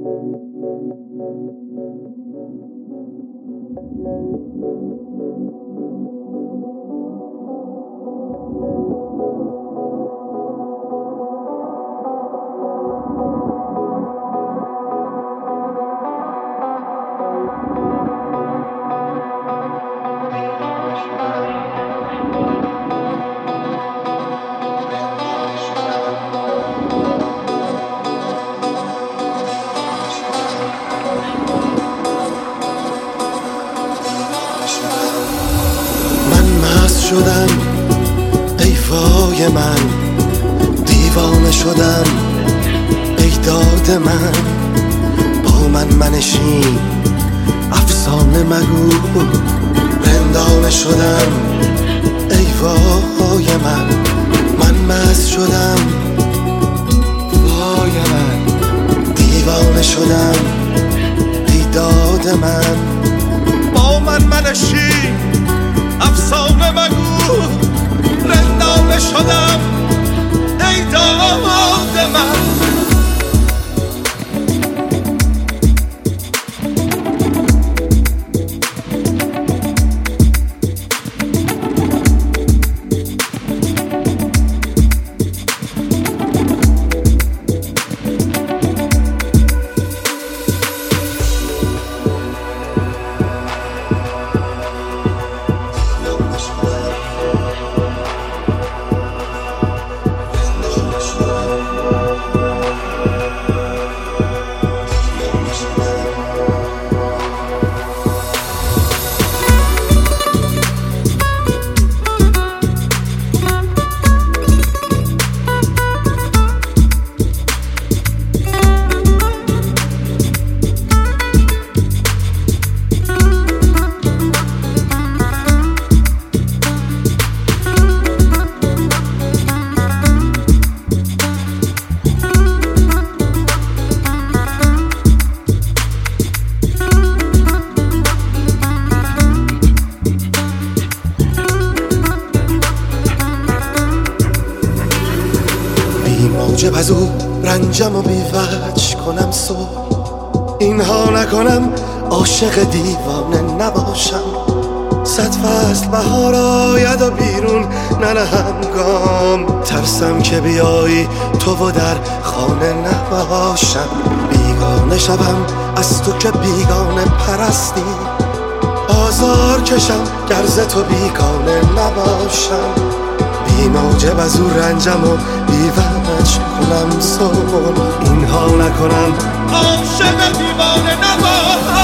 شدم ای وای من، دیوانه شدم ای داد من. با من منشین افسانه مگو، رندانه شدم ای وای من. من مست شدم وای من، دیوانه شدم ای داد من. با من منشین افسانه مگو، رندانه شدم ای داد من. موجب از او رنجم و بیوج کنم صبح، اینها نکنم عاشق دیوانه نباشم. 100 فصل بهار آید و بیرون ننهم گام، ترسم که بیایی تو و در خانه نباشم. بیگانه شوم از تو که بیگانه پرستی، آزار کشم گر ز تو بیگانه نباشم. بی موجب از او رنجم و بیوج کنم صبح، اینها نکنم عاشق دیوانه نباشم.